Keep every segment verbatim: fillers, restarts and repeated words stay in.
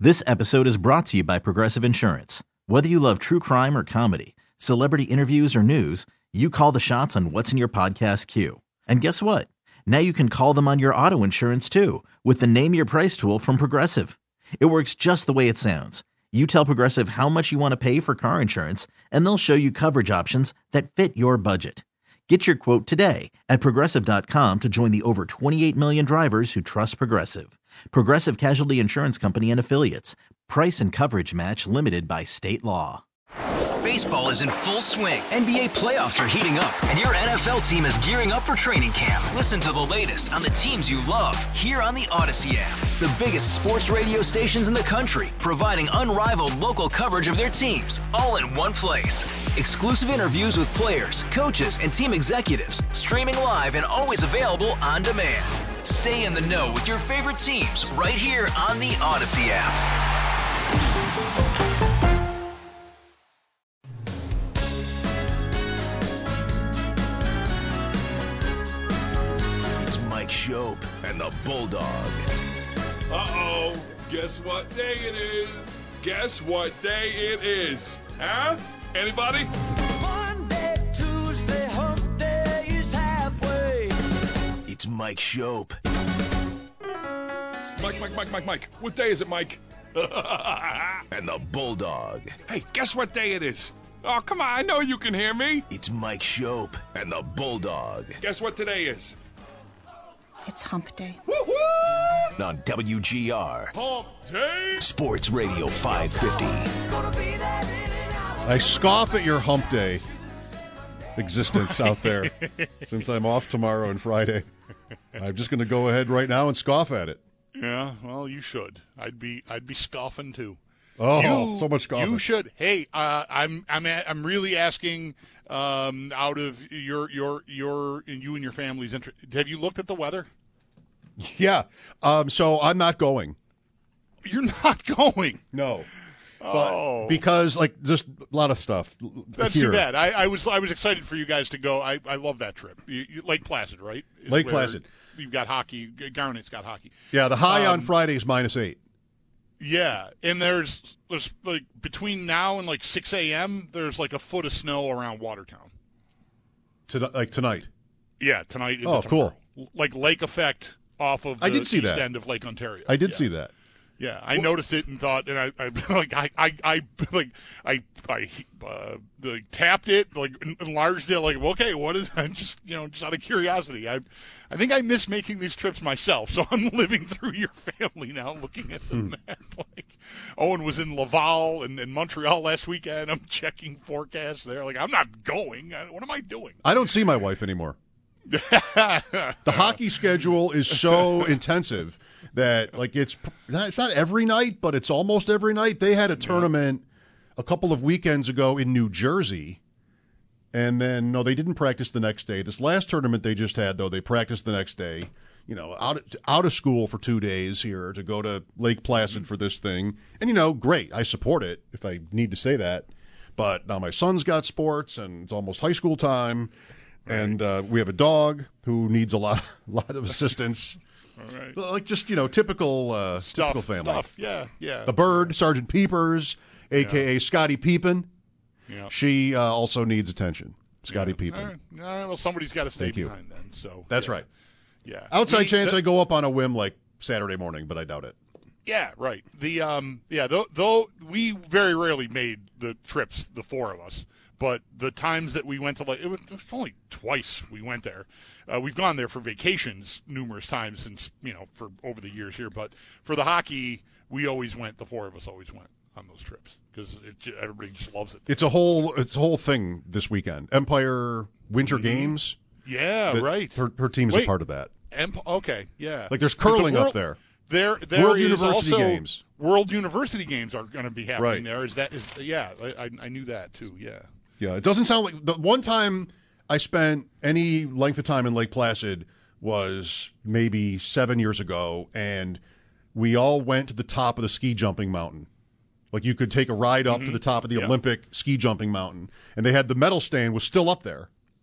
This episode is brought to you by Progressive Insurance. Whether you love true crime or comedy, celebrity interviews or news, you call the shots on what's in your podcast queue. And guess what? Now you can call them on your auto insurance too with the Name Your Price tool from Progressive. It works just the way it sounds. You tell Progressive how much you want to pay for car insurance, and they'll show you coverage options that fit your budget. Get your quote today at Progressive dot com to join the over twenty-eight million drivers who trust Progressive. Progressive Casualty Insurance Company and Affiliates. Price and coverage match limited by state law. Baseball is in full swing. N B A playoffs are heating up, and your N F L team is gearing up for training camp. Listen to the latest on the teams you love here on the Odyssey app. The biggest sports radio stations in the country, providing unrivaled local coverage of their teams, all in one place. Exclusive interviews with players, coaches, and team executives, streaming live and always available on demand. Stay in the know with your favorite teams right here on the Odyssey app. Shope and the Bulldog. Uh-oh. Guess what day it is? Guess what day it is? Huh? Anybody? Monday, Tuesday, hump day is halfway. It's Mike Shope. Mike, Mike, Mike, Mike, Mike. What day is it, Mike? And the Bulldog. Hey, guess what day it is? Oh, come on. I know you can hear me. It's Mike Shope and the Bulldog. Guess what today is? It's hump day. Woo-hoo! On W G R. Hump day. Sports Radio five fifty. I scoff at your hump day existence out there. Since I'm off tomorrow and Friday, I'm just going to go ahead right now and scoff at it. Yeah, well, you should. I'd be, I'd be scoffing too. Oh, you, so much scoffing. You should. Hey, uh, I'm, I'm, a, I'm really asking um, out of your, your, your, and you and your family's interest. Have you looked at the weather? Yeah. Um, so I'm not going. You're not going. No. Oh, but because like just a lot of stuff. That's here. too bad. I, I was, I was excited for you guys to go. I, I love that trip. You, you, Lake Placid, right? Is Lake Placid. You've got hockey. Garnet's got hockey. Yeah. The high um, on Friday is minus eight. Yeah, and there's there's like between now and like six a.m. there's like a foot of snow around Watertown. To, like tonight. Yeah, tonight. Oh, tomorrow. Cool. Like lake effect off of the I did see east that. end of Lake Ontario. I did yeah. see that. Yeah, I well, noticed it and thought, and I, I like, I, I, I, like, I, I, uh, like, tapped it, like, enlarged it, like, okay, what is? I'm just, you know, just out of curiosity. I, I think I miss making these trips myself, so I'm living through your family now, looking at the hmm. map. Like, Owen was in Laval and, and Montreal last weekend. I'm checking forecasts there. Like, I'm not going. I, what am I doing? I don't see my wife anymore. The hockey schedule is so intensive that like it's it's not every night, but it's almost every night. They had a tournament yeah. a couple of weekends ago in New Jersey, and then no, they didn't practice the next day. This last tournament they just had, though, they practiced the next day. You know, out out of school for two days here to go to Lake Placid for this thing, and you know, great. I support it if I need to say that. But now my son's got sports, and it's almost high school time. And uh, we have a dog who needs a lot, lot of assistance. All right. Like just, you know, typical uh, stuff, typical family. Stuff. Yeah, yeah. The bird, Sergeant Peepers, a k a. Yeah. Scotty Peepin. Yeah. She uh, also needs attention. Scotty yeah. Peepin. All right. All right. Well, somebody's got to stay Thank behind you. then. So That's yeah. right. Yeah. Outside we, chance the, I go up on a whim like Saturday morning, but I doubt it. Yeah, right. The um, yeah, though, though we very rarely made the trips, the four of us. But the times that we went to, like, it was, it was only twice we went there. Uh, we've gone there for vacations numerous times since, you know, for over the years here. But for the hockey, we always went, the four of us always went on those trips because everybody just loves it. It's a whole it's a whole thing this weekend. Empire Winter mm-hmm. Games. Yeah, right. Her, her team is Wait, a part of that. Emp- okay, yeah. Like there's curling the world, up there. There, there World is University also Games. World University Games are going to be happening right. there. Is that is yeah? I, I knew that too. Yeah. Yeah, it doesn't sound like the one time I spent any length of time in Lake Placid was maybe seven years ago, and we all went to the top of the ski jumping mountain. Like you could take a ride up mm-hmm. to the top of the yeah. Olympic ski jumping mountain, and they had the medal stand was still up there.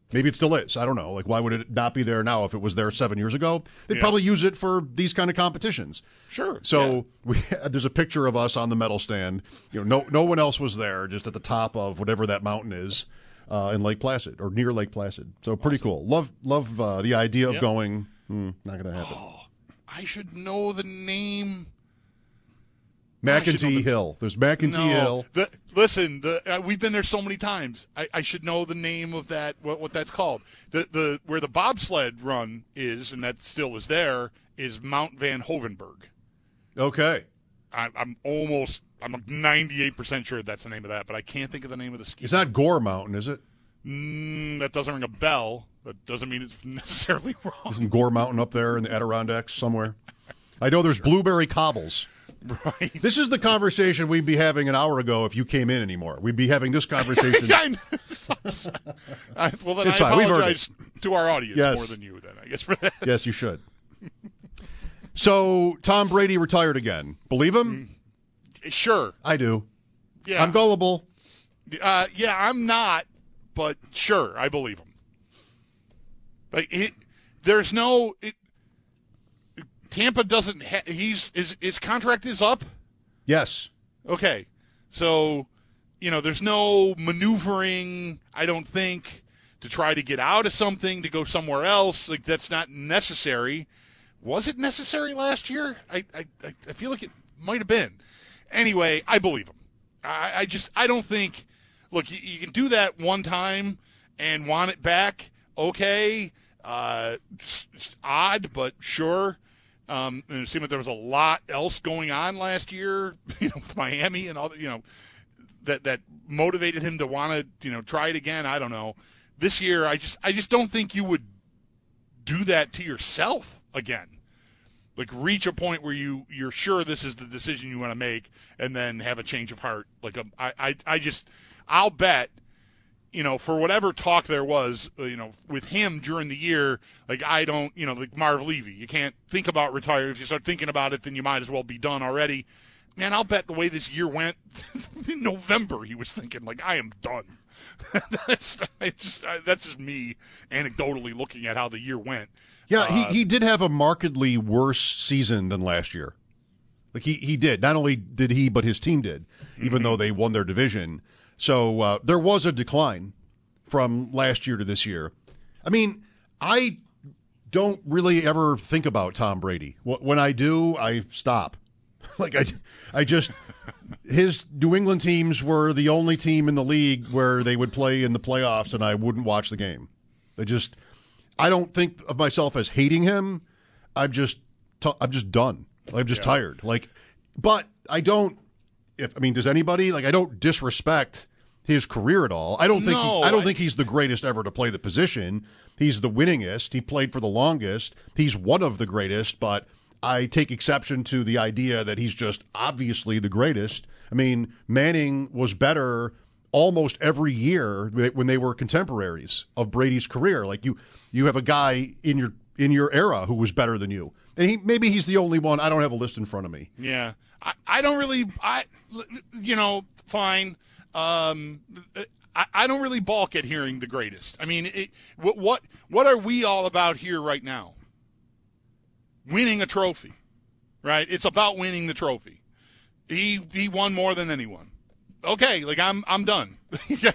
Maybe it still is. I don't know. Like, why would it not be there now if it was there seven years ago? They'd Yeah. probably use it for these kind of competitions. Sure. So yeah. we, there's a picture of us on the medal stand. You know, no no one else was there, just at the top of whatever that mountain is uh, in Lake Placid or near Lake Placid. So pretty Awesome. cool. Love love uh, the idea of Yep. going. Hmm, not going to happen. Oh, I should know the name. McEntee Hill. There's McEntee no, Hill. The, listen, the, uh, we've been there so many times. I, I should know the name of that. What, what that's called? The the where the bobsled run is, and that still is there, is Mount Van Hovenberg. Okay. I, I'm almost. I'm ninety-eight percent sure that's the name of that, but I can't think of the name of the ski. It's not Gore Mountain, is it? Mm, that doesn't ring a bell. That doesn't mean it's necessarily wrong. Isn't Gore Mountain up there in the Adirondacks somewhere? I know there's Blueberry Cobbles. Right. This is the conversation we'd be having an hour ago if you came in anymore. We'd be having this conversation. I, I, well, then It's I fine. We've heard apologize to our audience Yes. more than you, then, I guess, for that. Yes, you should. So, Tom Brady retired again. Believe him? Sure. I do. Yeah. I'm gullible. Uh, yeah, I'm not, but sure, I believe him. Like, it, there's no... It, Tampa doesn't... Ha- he's his, his contract is up? Yes. Okay. So, you know, there's no maneuvering, I don't think, to try to get out of something, to go somewhere else. Like, that's not necessary. Was it necessary last year? I I, I feel like it might have been. Anyway, I believe him. I, I just, I don't think, look, you, you can do that one time and want it back. Okay. Uh, it's, it's odd, but sure. Um, and it seemed like there was a lot else going on last year, you know, with Miami and all that, you know, that, that motivated him to want to, you know, try it again. I don't know. This year, I just, I just don't think you would do that to yourself again. Like, reach a point where you, you're sure this is the decision you want to make and then have a change of heart. Like, a, I, I, I just, I'll bet, you know, for whatever talk there was, uh, you know, with him during the year, like, I don't, you know, like Marv Levy, you can't think about retiring. If you start thinking about it, then you might as well be done already. Man, I'll bet the way this year went, in November he was thinking, like, I am done. that's, I just, I, that's just me anecdotally looking at how the year went. Yeah, Uh, he, he did have a markedly worse season than last year. Like, he, he did. Not only did he, but his team did, even Mm-hmm. though they won their division. So uh, there was a decline from last year to this year. I mean, I don't really ever think about Tom Brady. Wh- When I do, I stop. Like, I, I just, his New England teams were the only team in the league where they would play in the playoffs and I wouldn't watch the game. I just, I don't think of myself as hating him. I'm just, t- I'm just done. I'm just Yeah. tired. Like, but I don't, if, I mean, does anybody, like, I don't disrespect his career at all. I don't think, No, he, I don't I- think he's the greatest ever to play the position. He's the winningest. He played for the longest. He's one of the greatest, but I take exception to the idea that he's just obviously the greatest. I mean, Manning was better almost every year when they were contemporaries of Brady's career. Like, you, you have a guy in your in your era who was better than you, and he maybe he's the only one. I don't have a list in front of me. Yeah, I, I don't really, I, you know, fine. Um, I, I don't really balk at hearing the greatest. I mean, it, what, what, what are we all about here right now? Winning a trophy, right? It's about winning the trophy. He he won more than anyone. Okay, like I'm I'm done. I,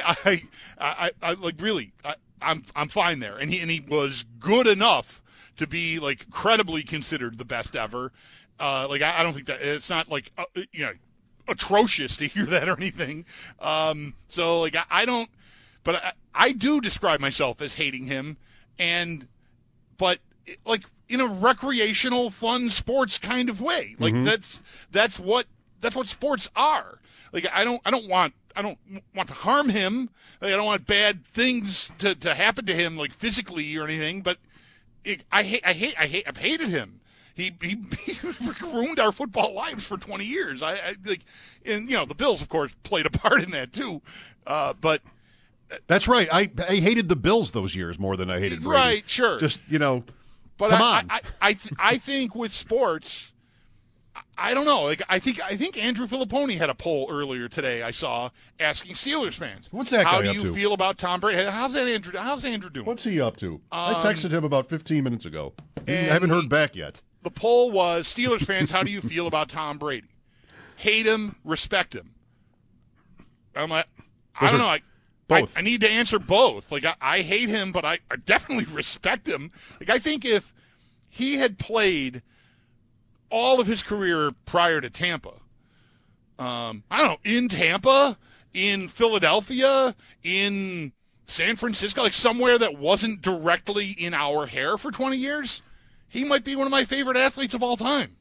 I I I like really I, I'm I'm fine there. And he and he was good enough to be like credibly considered the best ever. Uh, like I, I don't think that it's not like uh, you know atrocious to hear that or anything. Um, so like I, I don't, but I, I do describe myself as hating him, and but like in a recreational, fun sports kind of way. Like Mm-hmm. that's that's what that's what sports are. Like I don't I don't want I don't want to harm him. Like, I don't want bad things to, to happen to him, like physically or anything. But it, I hate I hate I hate I've hated him. He, he he ruined our football lives for twenty years. I, I like, and you know the Bills, of course, played a part in that too. Uh, but That's right. I I hated the Bills those years more than I hated Brady. Right, sure. Just, you know, But come I, on. I, I, th- I think with sports, I don't know. Like I think I think Andrew Filipponi had a poll earlier today. I saw asking Steelers fans, "What's that How guy do up you to? feel about Tom Brady? How's that Andrew? How's Andrew doing? What's he up to?" Um, I texted him about fifteen minutes ago. I and haven't heard he- back yet. The poll was Steelers fans. How do you feel about Tom Brady? Hate him, respect him. I'm like, I Those don't are know. I, both. I, I need to answer both. Like I, I hate him, but I, I definitely respect him. Like I think if he had played all of his career prior to Tampa, um, I don't know, in Tampa, in Philadelphia, in San Francisco, like somewhere that wasn't directly in our hair for twenty years, he might be one of my favorite athletes of all time.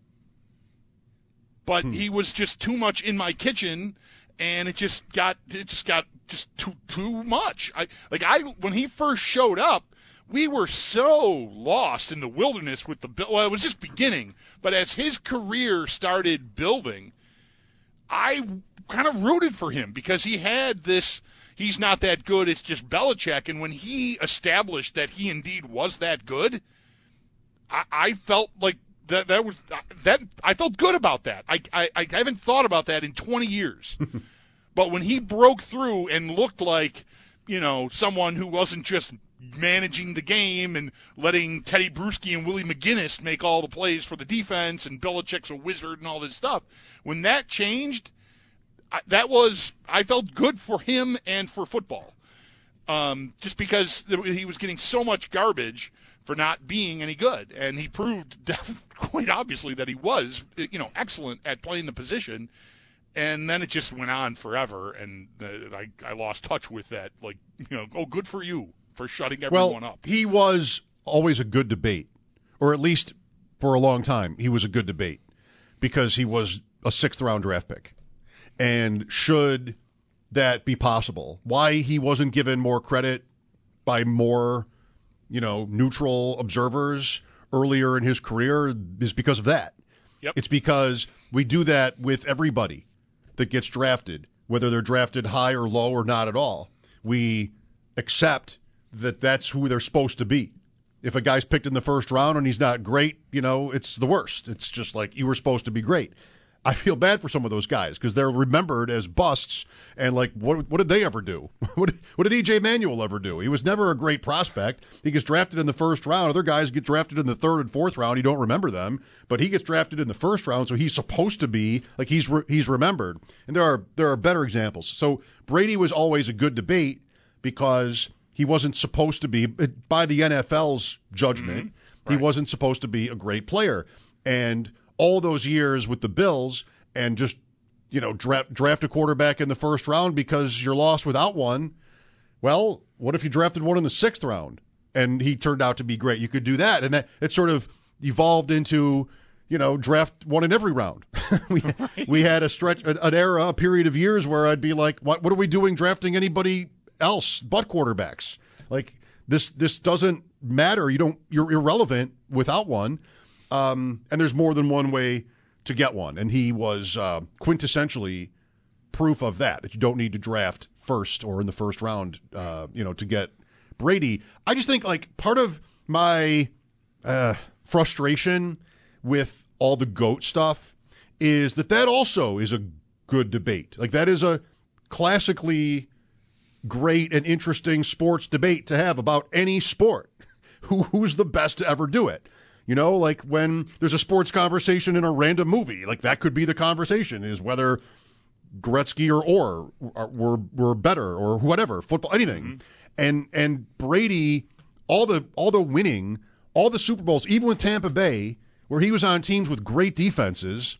But Hmm. he was just too much in my kitchen, and it just got it just got just too too much. I like I when he first showed up, we were so lost in the wilderness with the well, it was just beginning. But as his career started building, I kind of rooted for him because he had this. He's not that good. It's just Belichick. And when he established that he indeed was that good, I, I felt like that. That was that. I felt good about that. I I, I haven't thought about that in twenty years. But when he broke through and looked like, you know, someone who wasn't just managing the game and letting Teddy Bruschi and Willie McGinnis make all the plays for the defense and Belichick's a wizard and all this stuff, when that changed, I, that was I felt good for him and for football, um, just because he was getting so much garbage for not being any good, and he proved quite obviously that he was, you know, excellent at playing the position. And then it just went on forever, and uh, I I lost touch with that. Like, you know, oh, good for you for shutting everyone well, up. He was always a good debate, or at least for a long time, he was a good debate because he was a sixth round draft pick. And should that be possible? Why he wasn't given more credit by more, you know, neutral observers earlier in his career is because of that. Yep. It's because we do that with everybody that gets drafted, whether they're drafted high or low or not at all. We accept that that's who they're supposed to be. If a guy's picked in the first round and he's not great, you know, it's the worst. It's just like you were supposed to be great. I feel bad for some of those guys because they're remembered as busts and like, what what did they ever do? What did, what did E J Manuel ever do? He was never a great prospect. He gets drafted in the first round. Other guys get drafted in the third and fourth round. You don't remember them, but he gets drafted in the first round, so he's supposed to be like he's re, he's remembered. And there are there are better examples. So Brady was always a good debate because he wasn't supposed to be, by the N F L's judgment, mm-hmm. right. He wasn't supposed to be a great player. And all those years with the Bills and just, you know, draft, draft a quarterback in the first round because you're lost without one. Well, what if you drafted one in the sixth round and he turned out to be great? You could do that. And that it sort of evolved into, you know, draft one in every round. we, right. we had a stretch, an era, a period of years where I'd be like, what, what are we doing drafting anybody else but quarterbacks? Like this, this doesn't matter. You don't, you're irrelevant without one. Um, and there's more than one way to get one. And he was uh, quintessentially proof of that, that you don't need to draft first or in the first round, uh, you know, to get Brady. I just think, like, part of my uh, frustration with all the GOAT stuff is that that also is a good debate. Like, that is a classically great and interesting sports debate to have about any sport. Who Who's the best to ever do it? You know, like when there's a sports conversation in a random movie, like that could be the conversation, is whether Gretzky or Orr were were better or whatever, football, anything. Mm-hmm. And and Brady, all the all the winning, all the Super Bowls, even with Tampa Bay, where he was on teams with great defenses,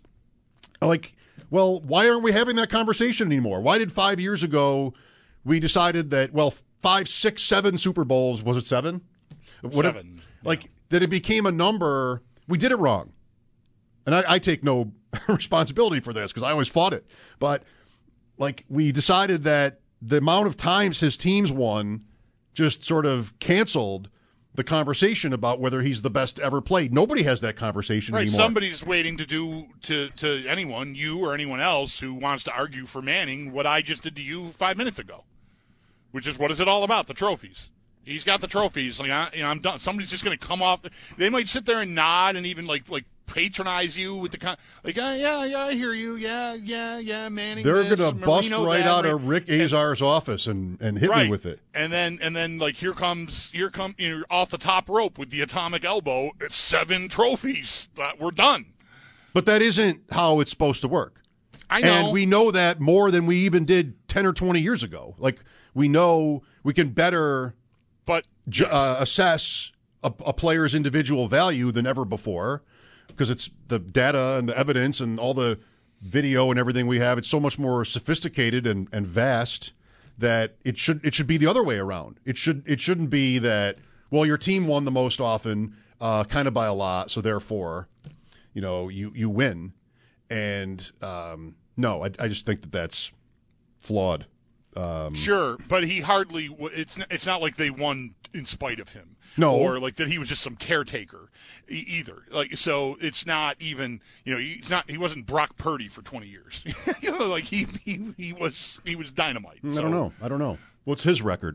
like, well, why aren't we having that conversation anymore? Why did five years ago we decided that, well, five, six, seven Super Bowls, was it seven? Whatever, seven. Like, yeah. that it became a number, we did it wrong. And I, I take no responsibility for this because I always fought it. But, like, we decided that the amount of times his teams won just sort of canceled the conversation about whether he's the best ever played. Nobody has that conversation right, anymore. Somebody's waiting to do to, to anyone, you or anyone else, who wants to argue for Manning what I just did to you five minutes ago, which is what is it all about, the trophies. He's got the trophies. Like, I, you know, I'm done. Somebody's just going to come off. They might sit there and nod and even like like patronize you with the con- like, oh, yeah, yeah, I hear you, yeah, yeah, yeah, Manning. They're this, gonna bust Marino right that, out right? of Rick Azar's office and, and hit right. me with it. And then and then like here comes here come you know, off the top rope with the atomic elbow. It's seven trophies. Uh, we're done. But that isn't how it's supposed to work. I know. And we know that more than we even did ten or twenty years ago. Like, we know we can better but ju- yes. uh, assess a, a player's individual value than ever before, because it's the data and the evidence and all the video and everything we have. It's so much more sophisticated and, and vast that it should it should be the other way around. It should it shouldn't be that, well, your team won the most often, uh, kind of by a lot, so therefore, you know, you you win. And um, no, I, I just think that that's flawed. Um, sure, but he hardly. It's it's not like they won in spite of him. No, or like that he was just some caretaker e- either. Like, so it's not even. You know, he's not. He wasn't Brock Purdy for twenty years. You know, like he, he he was he was dynamite. I so. don't know. I don't know. What's his record?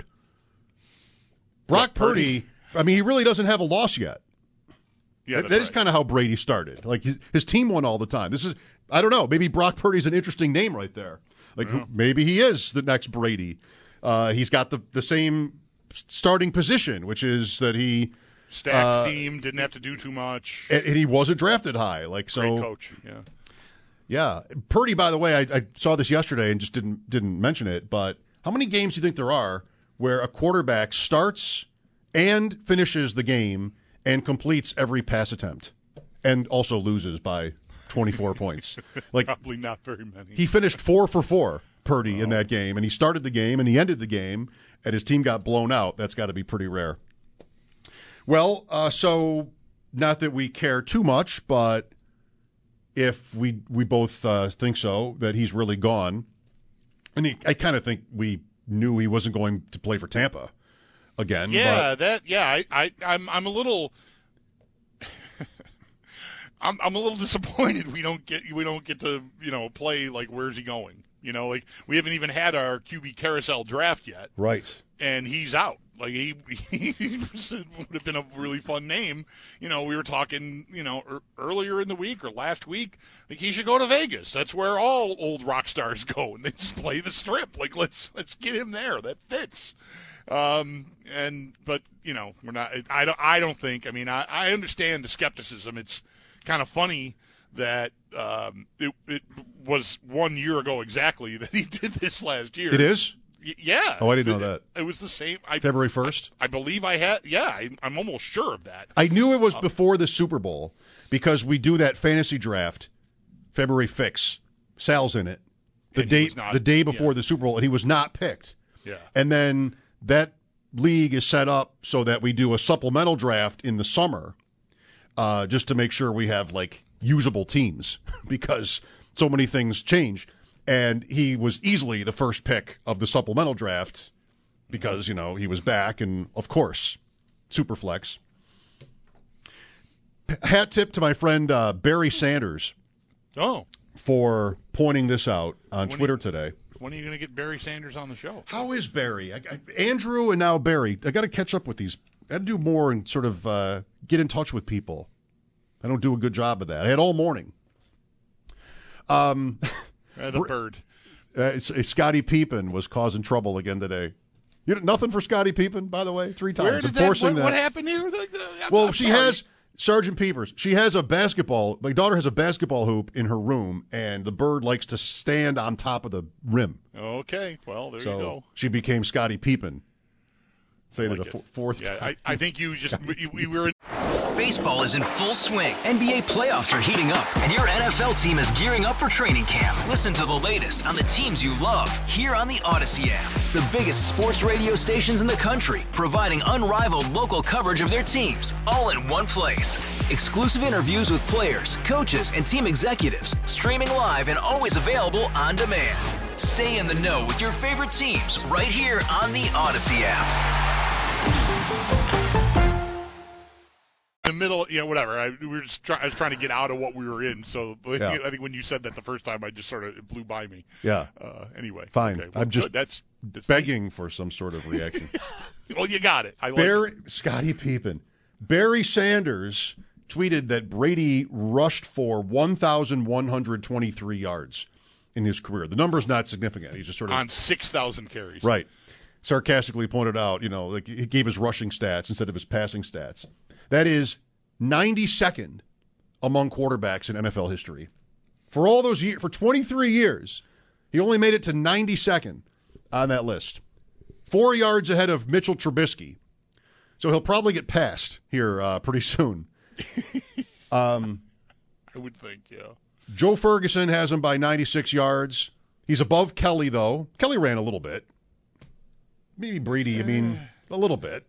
Brock What, Purdy? Purdy. I mean, he really doesn't have a loss yet. Yeah, that, that's that is right. kind of how Brady started. Like his, his team won all the time. This is. I don't know. Maybe Brock Purdy's an interesting name right there. Like, Yeah. maybe he is the next Brady. Uh, he's got the, the same starting position, which is that he Stacked uh, team, didn't have to do too much. and, and he wasn't drafted high. Like, so, Great coach. Yeah. yeah. Purdy, by the way, I, I saw this yesterday and just didn't didn't mention it. But how many games do you think there are where a quarterback starts and finishes the game and completes every pass attempt, and also loses by twenty-four points? Like, Probably not very many. he finished four for four, Purdy, in that game, and he started the game and he ended the game, and his team got blown out. That's got to be pretty rare. Well, uh, so not that we care too much, but if we we both uh, think so, that he's really gone, and he, I kind of think we knew he wasn't going to play for Tampa again. Yeah, but, that. Yeah, I, I, I'm, I'm a little. I'm, I'm a little disappointed we don't get we don't get to you know play like where's he going? You know, like we haven't even had our Q B carousel draft yet, right? And he's out. Like he, he would have been a really fun name. You know, we were talking, you know, er, earlier in the week or last week. Like he should go to Vegas. That's where all old rock stars go, and they just play the strip. Like let's let's get him there. That fits. Um, and but you know, we're not. I don't. I don't think. I mean, I, I understand the skepticism. It's kind of funny that um, it, it was one year ago exactly that he did this last year. It is. Yeah. Oh, I didn't know that. It was the same. I, February first? I, I believe I had. Yeah, I, I'm almost sure of that. I knew it was before the Super Bowl because we do that fantasy draft February fix. Sal's in it. The And he day was not- the day before yeah. the Super Bowl, and he was not picked. Yeah. And then that league is set up so that we do a supplemental draft in the summer, uh, just to make sure we have like usable teams because so many things change. And he was easily the first pick of the supplemental draft because, you know, he was back and, of course, super flex. Hat tip to my friend uh, Barry Sanders Oh. for pointing this out on When Twitter you- today. When are you going to get Barry Sanders on the show? How is Barry? I, I, Andrew and now Barry. I got to catch up with these. I got to do more and sort of uh, get in touch with people. I don't do a good job of that. I had all morning. Um, Uh, the bird. uh, it's, it's Scottie Pippen was causing trouble again today. You know, nothing for Scottie Pippen, by the way. Three times Where did that, enforcing what, what happened here? Like, uh, I'm- Well, I'm she sorry. has Sergeant Peepers. She has a basketball. My daughter has a basketball hoop in her room, and the bird likes to stand on top of the rim. Okay, well, there so you go. she became Scottie Pippen. Saying Like it a it. f- fourth Yeah, time. I, I think you just we, we were in. Baseball is in full swing. N B A playoffs are heating up, and your N F L team is gearing up for training camp. Listen to the latest on the teams you love here on the Odyssey app. The biggest sports radio stations in the country, providing unrivaled local coverage of their teams, all in one place. Exclusive interviews with players, coaches, and team executives, streaming live and always available on demand. Stay in the know with your favorite teams right here on the Odyssey app. In the middle, you know, whatever. I, we were just try, I was trying to get out of what we were in. So Yeah. I think when you said that the first time, I just sort of it blew by me. Yeah. Uh, anyway, Fine. Okay, well, I'm just good. that's, that's begging for some sort of reaction. Well, you got it. I like Barry, it. Scottie Pippen. Barry Sanders tweeted that Brady rushed for one thousand one hundred twenty-three yards in his career. The number's not significant. He's just sort of on six thousand carries. Right. Sarcastically pointed out, you know, like he gave his rushing stats instead of his passing stats. That is ninety-second among quarterbacks in N F L history. For all those years, for twenty-three years, he only made it to ninety-second on that list. Four yards ahead of Mitchell Trubisky. So he'll probably get passed here uh, pretty soon. um, I would think, yeah. Joe Ferguson has him by ninety-six yards. He's above Kelly, though. Kelly ran a little bit. Maybe Brady, I mean, a little bit.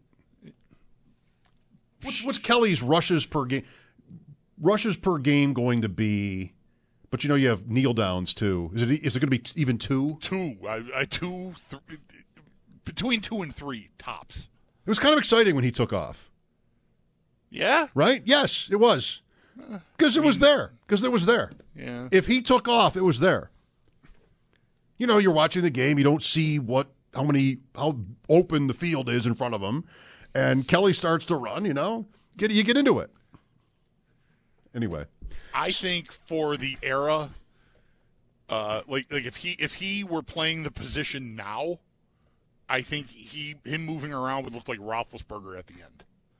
What's what's Kelly's rushes per game? Rushes per game going to be? But you know you have kneel downs too. Is it is it going to be even two? Two, I, I two, th- between two and three tops. It was kind of exciting when he took off. Yeah, right. Yes, it was because it was there. Because it was there. Yeah. If he took off, it was there. You know, you're watching the game. You don't see what how many how open the field is in front of him, and Kelly starts to run. You know, get you get into it. Anyway, I think for the era, uh, like like if he if he were playing the position now, I think he him moving around would look like Roethlisberger at the end.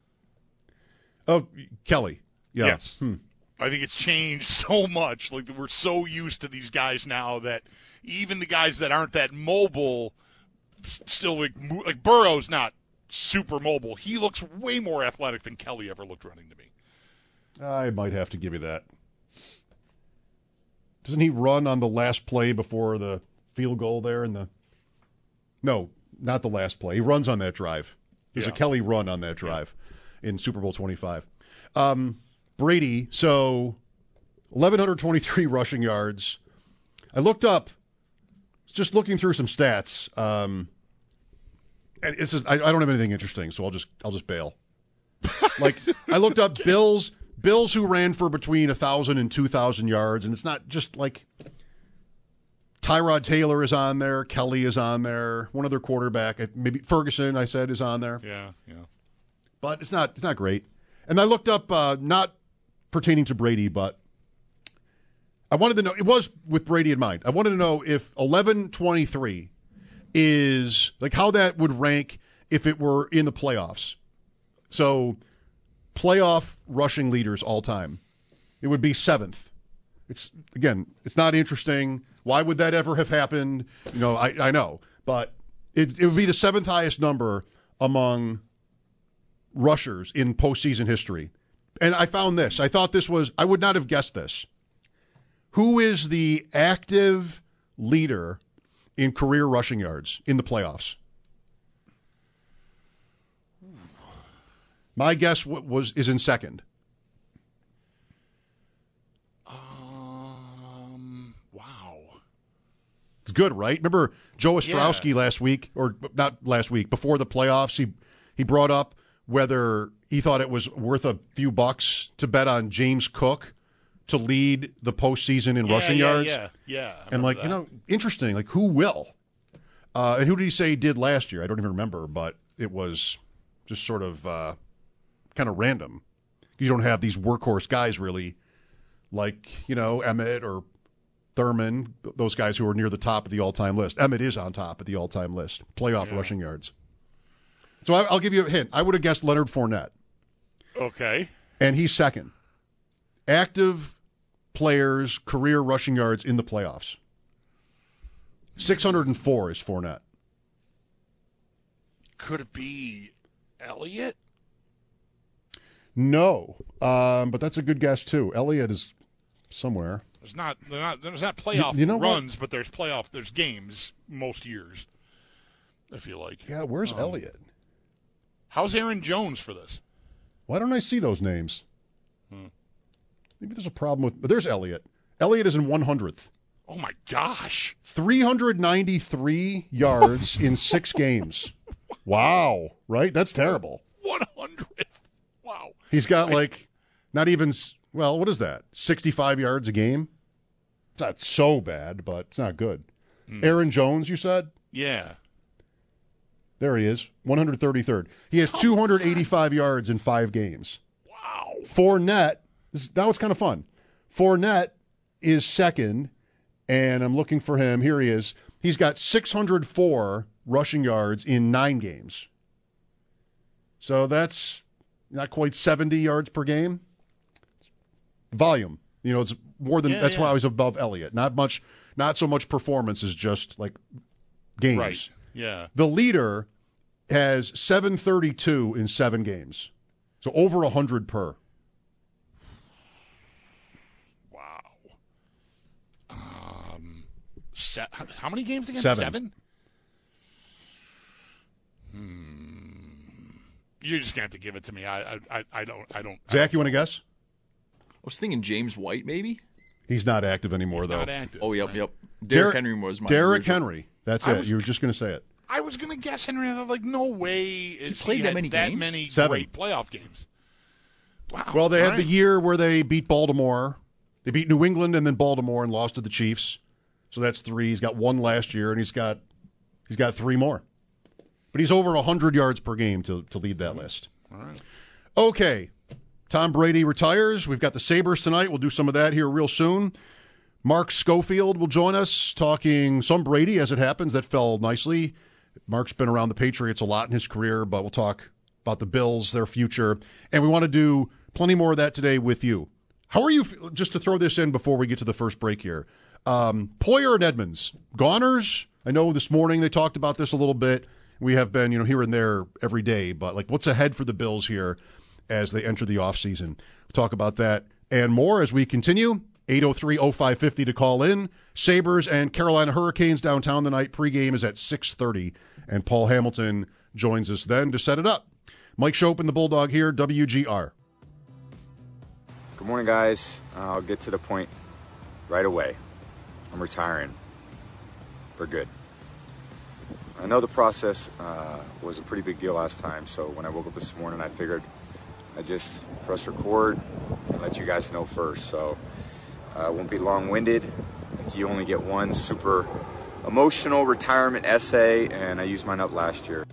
Oh, Kelly. Yeah. Yes. Hmm. I think it's changed so much. Like we're so used to these guys now that even the guys that aren't that mobile, still like like Burrow's not super mobile. He looks way more athletic than Kelly ever looked running to me. I might have to give you that. Doesn't he run on the last play before the field goal there in the? No, not the last play. He runs on that drive. There's Yeah. a Kelly run on that drive yeah. in Super Bowl twenty-five. Um, Brady, so eleven twenty-three rushing yards. I looked up, just looking through some stats. Um, and it's just I, I don't have anything interesting, so I'll just I'll just bail. Like I looked up Bills. Bills who ran for between one thousand and two thousand yards, and it's not just like Tyrod Taylor is on there, Kelly is on there, one other quarterback, maybe Ferguson, I said, is on there. Yeah, yeah. But it's not it's not great. And I looked up, uh, not pertaining to Brady, but I wanted to know, it was with Brady in mind, I wanted to know if eleven twenty-three is, like how that would rank if it were in the playoffs. So playoff rushing leaders all time. It would be seventh. It's again, it's not interesting. Why would that ever have happened? You know, I, I know. But it, it would be the seventh highest number among rushers in postseason history. And I found this. I thought this was, I would not have guessed this. Who is the active leader in career rushing yards in the playoffs? My guess was is in second. Um. Wow. It's good, right? Remember Joe Ostrowski yeah. last week, or not last week, before the playoffs, he he brought up whether he thought it was worth a few bucks to bet on James Cook to lead the postseason in yeah, rushing yeah, yards. Yeah, yeah. And like, that. you know, interesting. Like, who will? Uh, and who did he say he did last year? I don't even remember, but it was just sort of uh, kind of random. You don't have these workhorse guys really, like, you know, Emmett or Thurman, those guys who are near the top of the all-time list. Emmett is on top of the all-time list, playoff yeah. rushing yards. So I, I'll give you a hint. I would have guessed Leonard Fournette. Okay. And he's second. Active players, career rushing yards in the playoffs. six hundred four is Fournette. Could it be Elliott? No, um, but that's a good guess, too. Elliott is somewhere. There's not, not there's not playoff you, you know runs, what? but there's playoff, there's games most years, I feel like. Yeah, where's um, Elliott? How's Aaron Jones for this? Why don't I see those names? Hmm. Maybe there's a problem with... But there's Elliott. Elliott is in one hundredth. Oh, my gosh. three hundred ninety-three yards in six games. Wow. Right? That's terrible. one hundredth. Wow. He's got, I, like, not even... Well, what is that? sixty-five yards a game? It's not so bad, but it's not good. Hmm. Aaron Jones, you said? Yeah. There he is, one hundred thirty-third. He has two hundred eighty-five yards in five games. Wow. Fournette, this, now it's kind of fun. Fournette is second, and I'm looking for him. Here he is. He's got six hundred four rushing yards in nine games. So that's not quite seventy yards per game. Volume. You know, it's more than, yeah, that's yeah. why I was above Elliott. Not much, not so much performance as just like games. Right. Yeah. The leader has seven thirty-two in seven games. So over one hundred per. Wow. Um, se- how many games again? Seven. Seven? Hmm. You're just gonna have to give it to me. I, I, I don't, I don't. Zach, you want to guess? I was thinking James White, maybe. He's not active anymore, He's though. not active. Oh, yep, right? yep. Derrick Der- Henry was my Derrick original. Henry. That's I it. was- You were just going to say it. I was gonna guess Henry. I'm like, no way. Is played he that had many that games? many Seven. great playoff games. Wow. Well, they All had the right. year where they beat Baltimore. They beat New England and then Baltimore and lost to the Chiefs. So that's three. He's got one last year, and he's got he's got three more. But he's over one hundred yards per game to, to lead that list. All right. Okay. Tom Brady retires. We've got the Sabres tonight. We'll do some of that here real soon. Mark Schofield will join us talking some Brady as it happens. That fell nicely. Mark's been around the Patriots a lot in his career, but we'll talk about the Bills, their future. And we want to do plenty more of that today with you. How are you, just to throw this in before we get to the first break here, um, Poyer and Edmonds, goners? I know this morning they talked about this a little bit. We have been, you know, here and there every day, but like what's ahead for the Bills here as they enter the offseason? We'll talk about that and more as we continue. eight oh three oh five fifty to call in. Sabres and Carolina Hurricanes downtown tonight. Pregame is at six thirty, and Paul Hamilton joins us then to set it up. Mike Schopp and the Bulldog here, W G R. Good morning, guys. Uh, I'll get to the point right away. I'm retiring for good. I know the process uh, was a pretty big deal last time, so when I woke up this morning, I figured I'd just press record and let you guys know first. So I uh, won't be long-winded. Like, you only get one super emotional retirement essay, and I used mine up last year.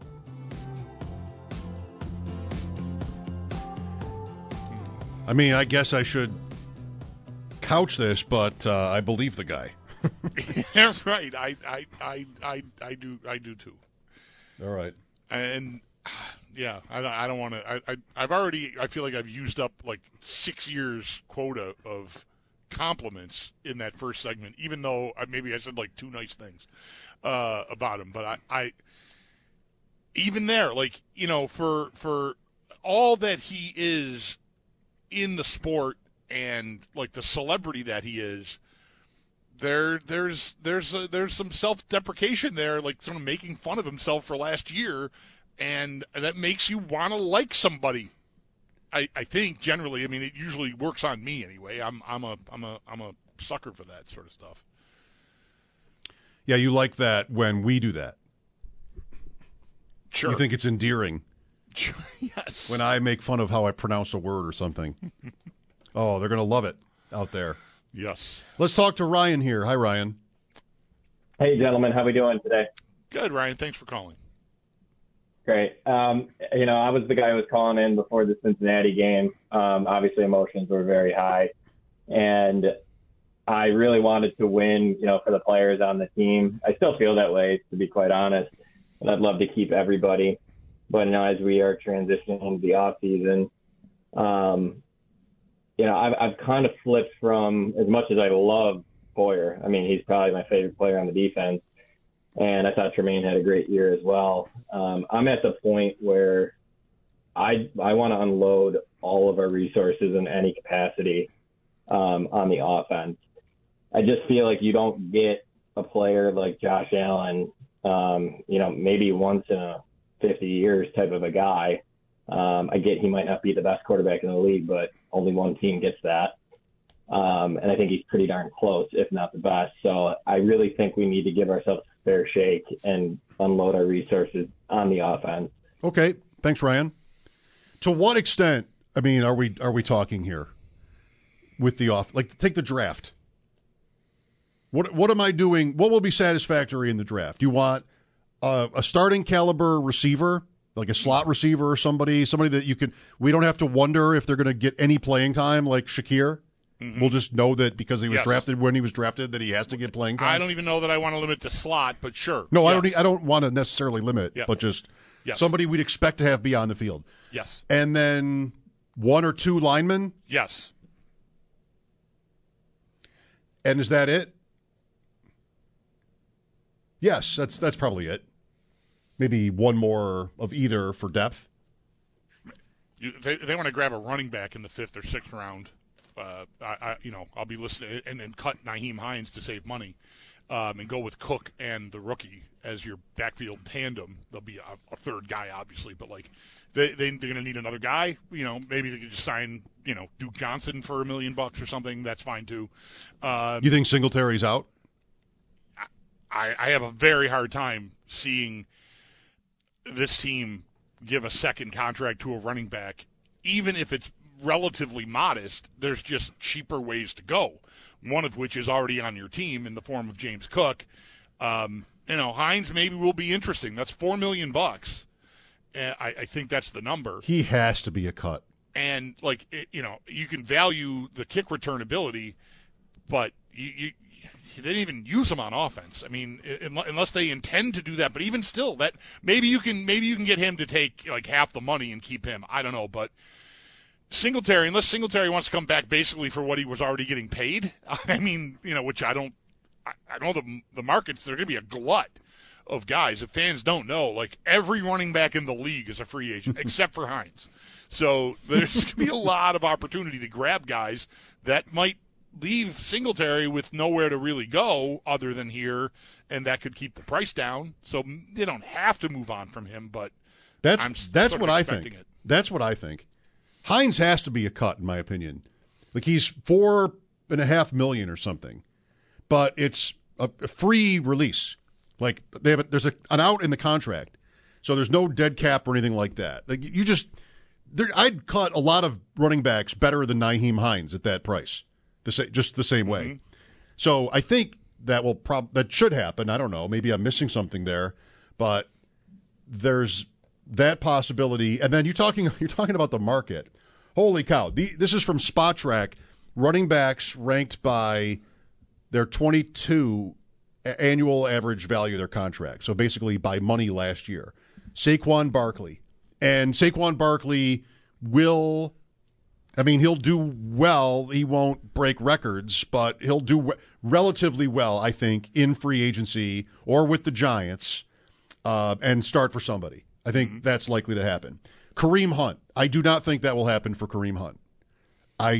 I mean, I guess I should couch this, but uh, I believe the guy. Yeah, right. I, I, I, I, I do, I do too. All right. And yeah, I, I don't want to. I, I, I've already. I feel like I've used up like six years quota of compliments in that first segment. Even though I, maybe I said like two nice things uh, about him, but I, I, even there, like you know, for for all that he is in the sport and like the celebrity that he is. There, there's, there's, a, there's some self-deprecation there, like sort of making fun of himself for last year, and that makes you want to like somebody. I, I think generally, I mean, it usually works on me anyway. I'm, I'm a, I'm a, I'm a sucker for that sort of stuff. Yeah, you like that when we do that. Sure. You think it's endearing. Yes. When I make fun of how I pronounce a word or something. Oh, they're going to love it out there. Yes. Let's talk to Ryan here. Hi, Ryan. Hey, gentlemen. How we doing today? Good, Ryan. Thanks for calling. Great. Um, you know, I was the guy who was calling in before the Cincinnati game. Um, obviously, emotions were very high. And I really wanted to win, you know, for the players on the team. I still feel that way, to be quite honest. And I'd love to keep everybody. But, you know, as we are transitioning into the offseason, um, you know, I've, I've kind of flipped from, as much as I love Poyer, I mean, he's probably my favorite player on the defense, and I thought Tremaine had a great year as well. Um, I'm at the point where I I want to unload all of our resources in any capacity um, on the offense. I just feel like you don't get a player like Josh Allen, um, you know, maybe once in a fifty years type of a guy. Um, I get he might not be the best quarterback in the league, but only one team gets that. Um, and I think he's pretty darn close, if not the best. So I really think we need to give ourselves a fair shake and unload our resources on the offense. Okay. Thanks, Ryan. To what extent, I mean, are we are we talking here with the off? Like, take the draft. What what am I doing? What will be satisfactory in the draft? You want uh, a starting caliber receiver like a slot receiver or somebody, somebody that you could. We don't have to wonder if they're going to get any playing time, like Shakir. Mm-hmm. We'll just know that because he was yes. drafted when he was drafted, that he has to get playing time. I don't even know that I want to limit to slot, but sure. No, yes. I don't. I don't want to necessarily limit, yeah. but just yes. somebody we'd expect to have be on the field. Yes. And then one or two linemen. Yes. And is that it? Yes, that's that's probably it. Maybe one more of either for depth. You, if they, if they want to grab a running back in the fifth or sixth round, uh, I, I, you know, I'll be listening and then cut Nyheim Hines to save money, um, and go with Cook and the rookie as your backfield tandem. There'll be a, a third guy, obviously, but like they, they they're going to need another guy. You know, maybe they could just sign, you know, Duke Johnson for a million bucks or something. That's fine too. Um, you think Singletary's out? I, I have a very hard time seeing this team give a second contract to a running back, even if it's relatively modest. There's just cheaper ways to go, one of which is already on your team in the form of James Cook. Um, you know, Hines maybe will be interesting. That's four million bucks. Uh, I, I think that's the number. He has to be a cut. And, like, it, you know, you can value the kick return ability, but you, you they didn't even use him on offense. I mean, unless they intend to do that. But even still, that maybe you can maybe you can get him to take like half the money and keep him. I don't know, but Singletary, unless Singletary wants to come back basically for what he was already getting paid. I mean, you know, which I don't. I, I know the the markets. They're going to be a glut of guys. If fans don't know, like every running back in the league is a free agent except for Hines. So there's going to be a lot of opportunity to grab guys that might leave Singletary with nowhere to really go other than here, and that could keep the price down. So they don't have to move on from him, but that's I'm that's sort what of I expecting think. It. That's what I think. Hines has to be a cut, in my opinion. Like he's four and a half million or something, but it's a, a free release. Like they have a, there's a, an out in the contract, so there's no dead cap or anything like that. Like you just, there, I'd cut a lot of running backs better than Nyheim Hines at that price. The sa- just the same way. Mm-hmm. So I think that will prob- that should happen. I don't know. Maybe I'm missing something there, but there's that possibility. And then you're talking you're talking about the market. Holy cow! The, this is from Spot Track. Running backs ranked by their twenty-two annual average value of their contract. So basically by money last year. Saquon Barkley. And Saquon Barkley will. I mean, he'll do well. He won't break records, but he'll do w- relatively well, I think, in free agency or with the Giants uh, and start for somebody. I think mm-hmm. that's likely to happen. Kareem Hunt. I do not think that will happen for Kareem Hunt. I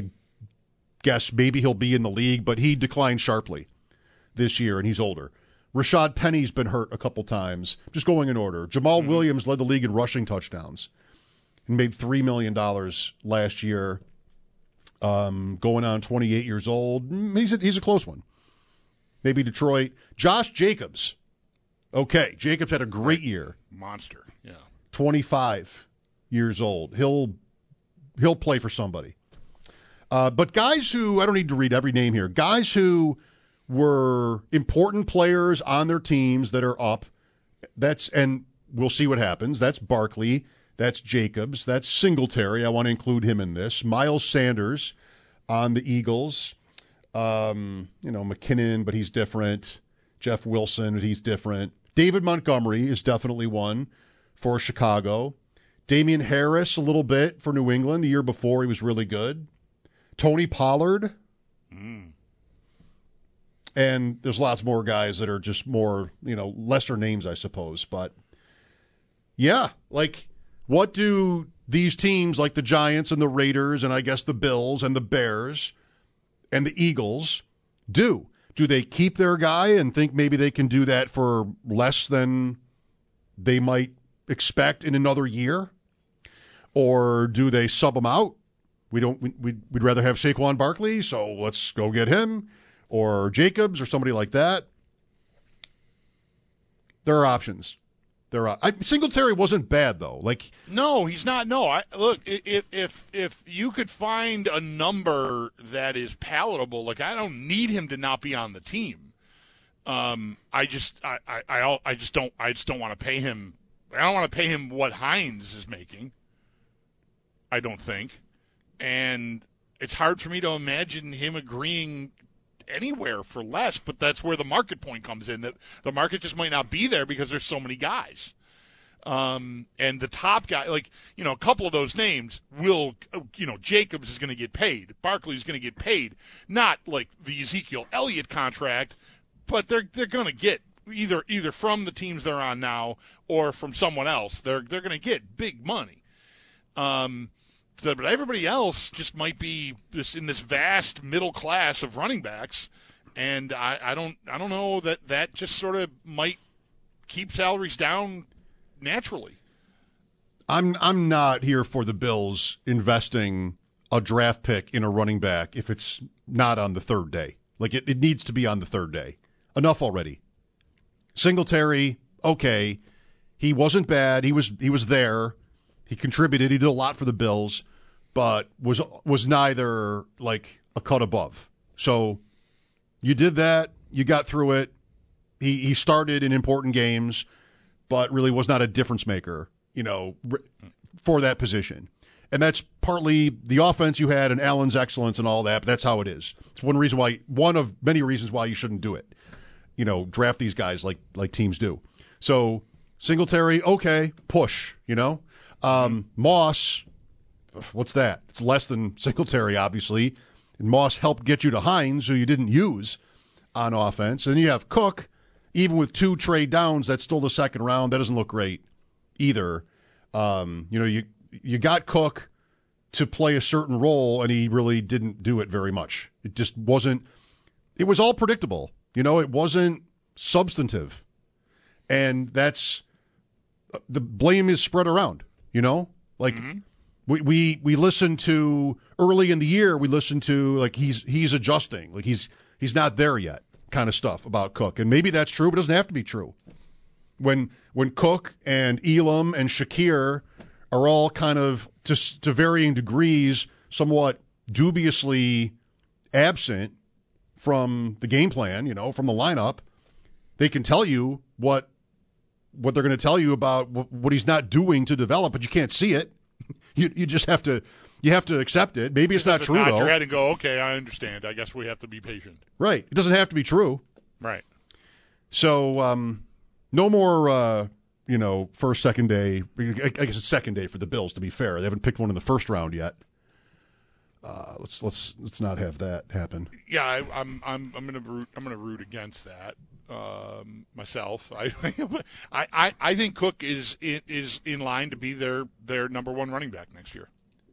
guess maybe he'll be in the league, but he declined sharply this year, and he's older. Rashad Penny's been hurt a couple times. Just going in order. Jamal mm-hmm. Williams led the league in rushing touchdowns and made three million dollars last year. Um, going on twenty-eight years old. He's a, he's a close one. Maybe Detroit. Josh Jacobs. Okay, Jacobs had a great year. Monster, yeah. twenty-five years old. He'll he'll play for somebody. Uh, but guys who, I don't need to read every name here, guys who were important players on their teams that are up, that's, and we'll see what happens. That's Barkley. That's Jacobs. That's Singletary. I want to include him in this. Miles Sanders on the Eagles. Um, you know, McKinnon, but he's different. Jeff Wilson, but he's different. David Montgomery is definitely one for Chicago. Damian Harris a little bit for New England. The year before he was really good. Tony Pollard. Mm. And there's lots more guys that are just more, you know, lesser names, I suppose. But, yeah, like... What do these teams like the Giants and the Raiders and I guess the Bills and the Bears and the Eagles do? Do they keep their guy and think maybe they can do that for less than they might expect in another year? Or do they sub him out? We don't. We, we'd, we'd rather have Saquon Barkley, so let's go get him. Or Jacobs or somebody like that. There are options. There are. I, Singletary wasn't bad though. Like no, he's not. No, I look if if if you could find a number that is palatable, like I don't need him to not be on the team. Um, I just I I I, I just don't I just don't want to pay him I don't want to pay him what Hines is making. I don't think. And it's hard for me to imagine him agreeing anywhere for less, but that's where the market point comes in, that the market just might not be there because there's so many guys. Um, and the top guy, like, you know, a couple of those names will, you know, Jacobs is going to get paid. Barkley is going to get paid. Not like the Ezekiel Elliott contract, but they're they're going to get either either from the teams they're on now or from someone else. They're they're going to get big money. Um, so, but everybody else just might be just in this vast middle class of running backs, and I, I don't I don't know that that just sort of might keep salaries down naturally. I'm I'm not here for the Bills investing a draft pick in a running back if it's not on the third day. Like, it, it needs to be on the third day. Enough already. Singletary, okay. He wasn't bad. He was he was there. He contributed. He did a lot for the Bills, but was was neither like a cut above. So you did that. You got through it. He he started in important games, but really was not a difference maker, you know, for that position. And that's partly the offense you had and Allen's excellence and all that, but that's how it is. It's one reason why, one of many reasons why you shouldn't do it. You know, draft these guys like like teams do. So Singletary, okay, push, you know. Um, Moss, what's that? It's less than Singletary, obviously. And Moss helped get you to Hines, who you didn't use on offense. And you have Cook. Even with two trade downs, that's still the second round. That doesn't look great either. Um, you know, you you got Cook to play a certain role, and he really didn't do it very much. It just wasn't – it was all predictable. You know, it wasn't substantive. And that's – the blame is spread around, you know? Like, mm-hmm. we, we we listened to – early in the year, we listened to, like, he's he's adjusting. Like, he's he's not there yet. Kind of stuff about Cook. And maybe that's true, but it doesn't have to be true. When when Cook and Elam and Shakir are all kind of, to, to varying degrees, somewhat dubiously absent from the game plan, you know, from the lineup, they can tell you what what they're going to tell you about what, what he's not doing to develop, but you can't see it. You you just have to You have to accept it. Maybe it's not true, though. Your head and go, okay, I understand. I guess we have to be patient. Right. It doesn't have to be true. Right. So, um, no more, uh, you know, first, second day. I guess it's second day for the Bills, to be fair. They haven't picked one in the first round yet. Uh, let's let's let's not have that happen. Yeah, I, I'm I'm I'm gonna root I'm gonna root against that um, myself. I, I I think Cook is is in line to be their their number one running back next year.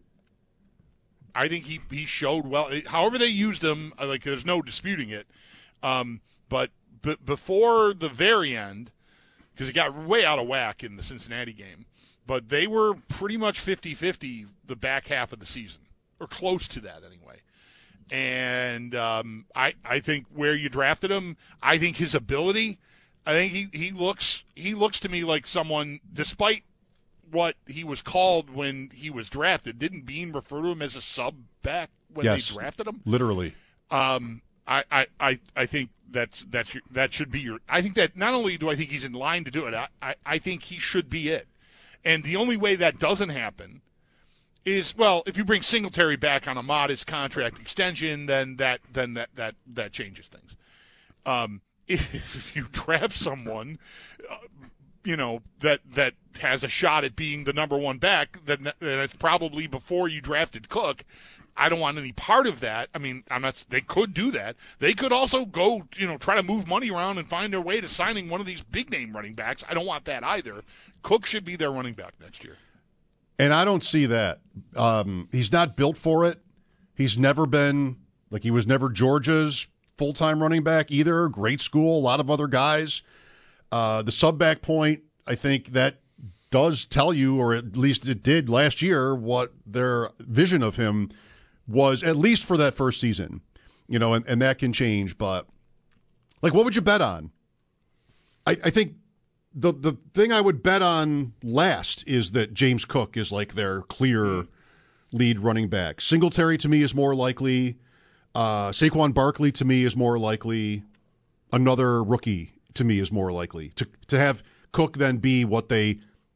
I think he, he showed well. However they used him, like, there's no disputing it. Um, but b- before the very end, because it got way out of whack in the Cincinnati game, but they were pretty much fifty-fifty the back half of the season, or close to that anyway. And um, I I think where you drafted him, I think his ability, I think he, he looks he looks to me like someone, despite what he was called when he was drafted. Didn't Bean refer to him as a sub back when yes, they drafted him? Literally. Um, I, I, I, I think that's that's your, that should be your. I think that not only do I think he's in line to do it, I, I, I think he should be it. And the only way that doesn't happen is, well, if you bring Singletary back on a modest contract extension, then that then that that, that changes things. Um, if, if you draft someone. Uh, you know, that that has a shot at being the number one back, then, then it's probably before you drafted Cook. I don't want any part of that. I mean, I'm not. They could do that. They could also go, you know, try to move money around and find their way to signing one of these big name running backs. I don't want that either. Cook should be their running back next year. And I don't see that. Um, he's not built for it. He's never been, like, he was never Georgia's full-time running back either. Great school, a lot of other guys. Uh, the sub-back point, I think that does tell you, or at least it did last year, what their vision of him was, at least for that first season. You know, and, and that can change. But, like, what would you bet on? I, I think the the thing I would bet on last is that James Cook is, like, their clear lead running back. Singletary, to me, is more likely. Uh, Saquon Barkley, to me, is more likely. Another rookie, to me, is more likely. To to have Cook then be what they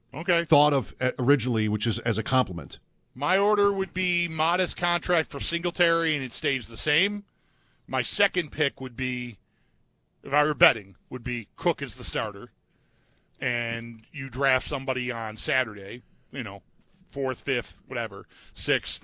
Okay. thought of originally, which is as a compliment. My order would be modest contract for Singletary, and it stays the same. My second pick would be, if I were betting, would be Cook as the starter, and you draft somebody on Saturday, you know, fourth, fifth, whatever, sixth,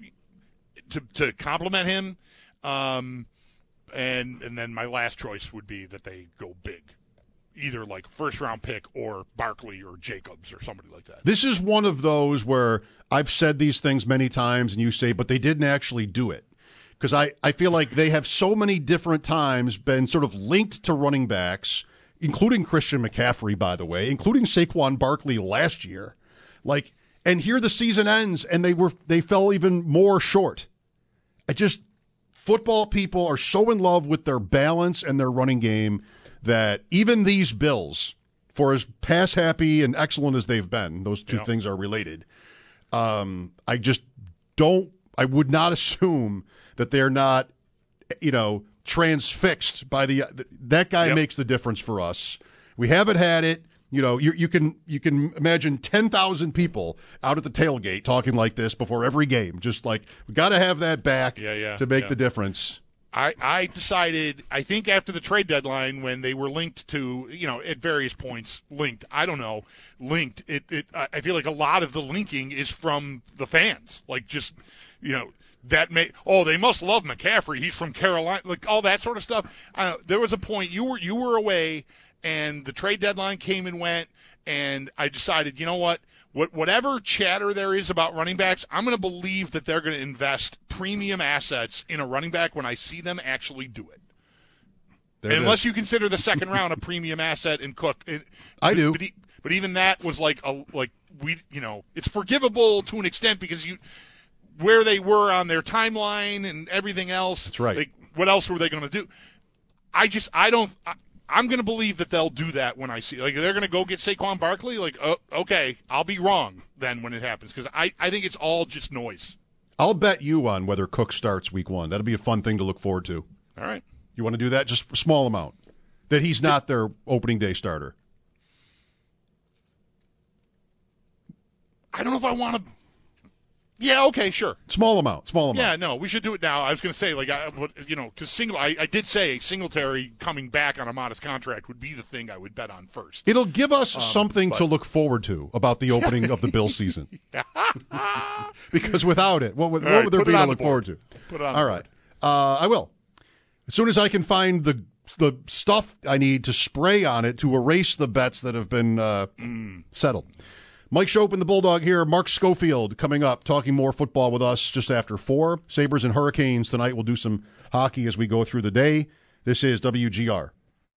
to to complement him. Um, and and then my last choice would be that they go big, either like a first round pick or Barkley or Jacobs or somebody like that. This is one of those where I've said these things many times, and you say, but they didn't actually do it. Because I, I feel like they have so many different times been sort of linked to running backs, including Christian McCaffrey, by the way, including Saquon Barkley last year. Like, and here the season ends, and they were they fell even more short. I just football people are so in love with their balance and their running game that even these Bills, for as pass happy and excellent as they've been, those two yeah. things things are related. Um, I just don't. I would not assume that they're not, you know, transfixed by the that guy yep. makes the difference for us. We haven't had it. You know, you, you can you can imagine ten thousand people out at the tailgate talking like this before every game. Just like, we got to have that back yeah, yeah, to make yeah. the difference. I, I decided, I think after the trade deadline, when they were linked to, you know, at various points, linked, I don't know, linked, it, it I feel like a lot of the linking is from the fans. Like, just, you know, that may, oh, they must love McCaffrey. He's from Carolina, like all that sort of stuff. I don't know, there was a point, you were you were away, and the trade deadline came and went, and I decided, you know what, what whatever chatter there is about running backs, I'm going to believe that they're going to invest premium assets in a running back when I see them actually do it. There it Unless is. you consider the second round a premium asset in Cook. It, I but, do. But, he, but even that was like, a like we, you know, it's forgivable to an extent because you, where they were on their timeline and everything else. That's right. Like, what else were they going to do? I just, I don't, I, I'm going to believe that they'll do that when I see, like, they're going to go get Saquon Barkley. Like, oh, okay, I'll be wrong then when it happens because I, I think it's all just noise. I'll bet you on whether Cook starts week one. That'll be a fun thing to look forward to. All right. You want to do that? Just a small amount. That he's not their opening day starter. I don't know if I want to. Yeah, okay, sure. Small amount, small amount. Yeah, no, we should do it now. I was going to say, like, I, you know, because single, I, I did say Singletary coming back on a modest contract would be the thing I would bet on first. It'll give us um, something but... to look forward to about the opening of the Bill season. Because without it, what would, what right, would there be to look the forward to? Put it on All right. Uh, I will. As soon as I can find the the stuff I need to spray on it to erase the bets that have been uh, mm. settled. Mike Shope and the Bulldog here. Mark Schofield coming up, talking more football with us just after four. Sabres and Hurricanes tonight. We'll do some hockey as we go through the day. This is W G R.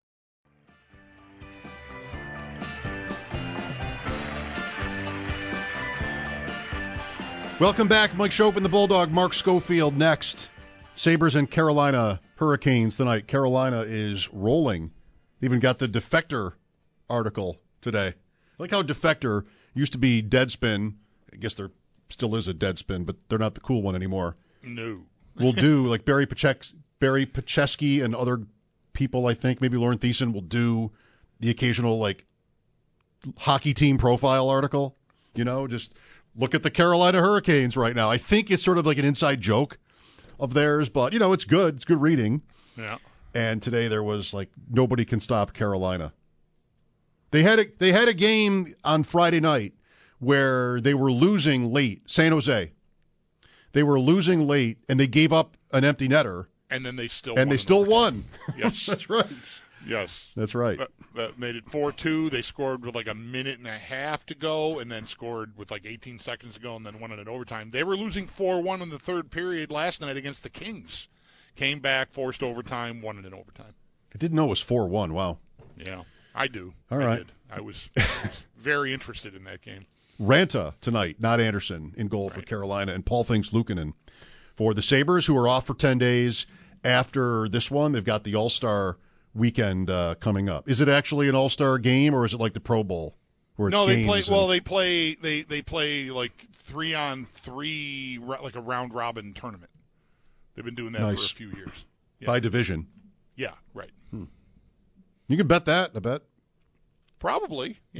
Welcome back. Mike Shope and the Bulldog. Mark Schofield next. Sabres and Carolina Hurricanes tonight. Carolina is rolling. Even got the Defector article today. I like how Defector used to be Deadspin. I guess there still is a Deadspin, but they're not the cool one anymore. No. We'll do, like Barry Pachek, Barry Pacheski and other people, I think, maybe Lauren Thiessen will do the occasional, like, hockey team profile article. You know, just look at the Carolina Hurricanes right now. I think it's sort of like an inside joke of theirs, but, you know, it's good. It's good reading. Yeah. And today there was, like, nobody can stop Carolina. They had a they had a game on Friday night where they were losing late. San Jose. They were losing late, and they gave up an empty netter. And then they still and won they still won. Yes, that's right. Yes, that's right. That, that made it four two. They scored with like a minute and a half to go, and then scored with like eighteen seconds to go, and then won it in overtime. They were losing four one in the third period last night against the Kings. Came back, forced overtime, won it in overtime. I didn't know it was four one. Wow. Yeah. I do. All I right. Did. I was, I was very interested in that game. Ranta tonight, not Anderson, in goal right. for Carolina, and Paul Thinks Luukkonen for the Sabres, who are off for ten days. After this one, they've got the All-Star weekend uh, coming up. Is it actually an All-Star game, or is it like the Pro Bowl? Where it's no, they play. and... Well, they play. They they play like three on three, like a round robin tournament. They've been doing that nice. for a few years. Yeah. By division. Yeah. Right. Hmm. You can bet that. I bet. Probably. Yeah. yeah.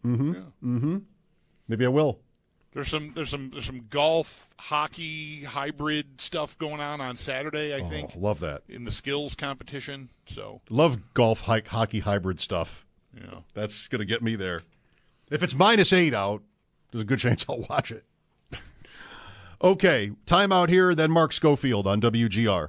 Mm-hmm. Yeah. Mm-hmm. Maybe I will. There's some there's some there's some golf, hockey, hybrid stuff going on on Saturday, I oh, think. Love that. In the skills competition. So love golf, hi- hockey, hybrid stuff. Yeah. That's going to get me there. If it's minus eight out, there's a good chance I'll watch it. Okay, timeout here, then Mark Schofield on W G R.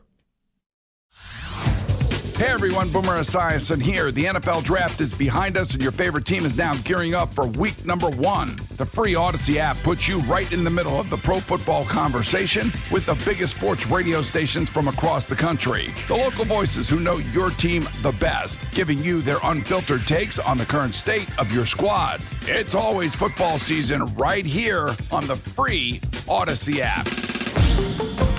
Hey everyone, Boomer Esiason here. The N F L Draft is behind us and your favorite team is now gearing up for week number one. The free Odyssey app puts you right in the middle of the pro football conversation with the biggest sports radio stations from across the country. The local voices who know your team the best, giving you their unfiltered takes on the current state of your squad. It's always football season right here on the free Odyssey app.